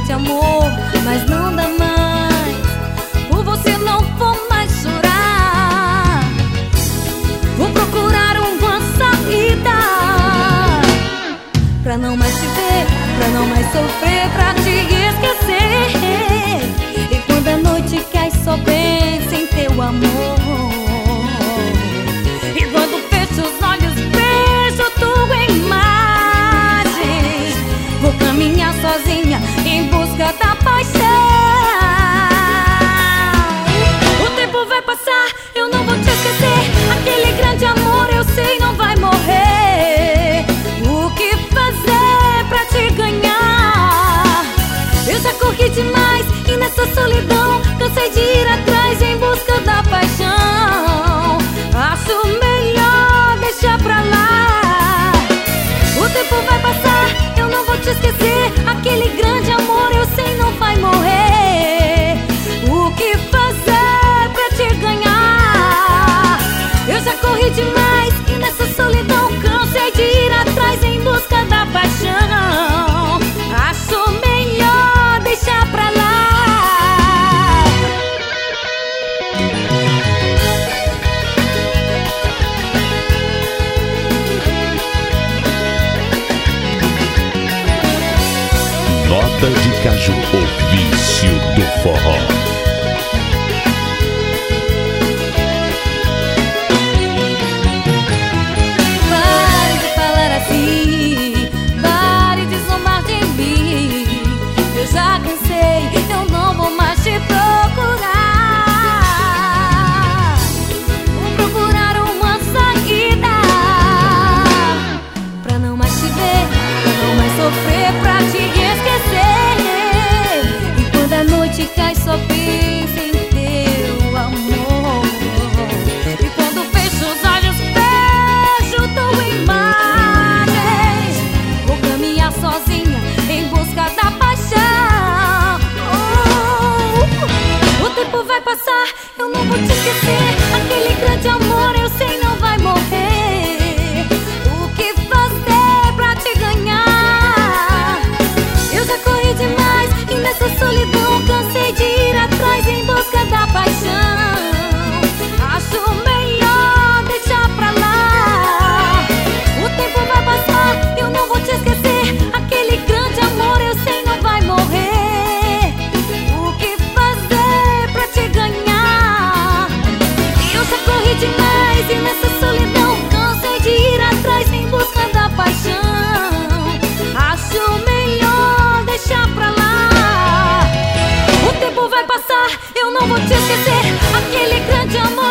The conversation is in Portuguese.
grande amor, mas não dá mais. Por você não vou mais chorar. Vou procurar uma saída pra não mais te ver, pra não mais sofrer, pra te esquecer. E quando a noite cai só penso em teu amor. E quando fecho os olhos vejo tua imagem. Vou caminhar sozinha em busca da paixão. O tempo vai passar, eu não vou te esquecer. Aquele grande amor eu sei não vai morrer. O que fazer pra te ganhar? Eu já corri demais e nessa solidão cansei de ir atrás em busca da paixão. Acho melhor deixar pra lá. O tempo vai passar, eu não vou te esquecer. Aquele grande amor eu sei não vai morrer. O que fazer pra te ganhar? Eu já corri demais e nessa solidão cansei de ir atrás em busca da paixão. Acho melhor deixar pra lá. Nota de Caju, o vício do forró. Pare de falar assim, pare de zombar de mim. Eu já cansei, eu não vou mais te procurar. Vou procurar uma saída pra não mais te ver, pra não mais sofrer, pra te esquecer. E quando a noite cai só penso em teu amor. E quando fecho os olhos vejo tua imagem. Vou caminhar sozinha em busca da paixão. O tempo vai passar, eu não vou te esquecer. Aquele grande amor eu sei não vai morrer. O que fazer pra te ganhar? Eu já corri demais e nessa solidão cansei de ir atrás em busca da paixão. Acho melhor deixar pra lá. O tempo vai passar, eu não vou te esquecer. Aquele grande amor eu sei não vai morrer. O que fazer pra te ganhar? Eu já corri demais e nessa solidão cansei de ir atrás em busca da paixão. Acho melhor deixar pra lá. O tempo vai passar, eu não vou te esquecer. Aquele grande amor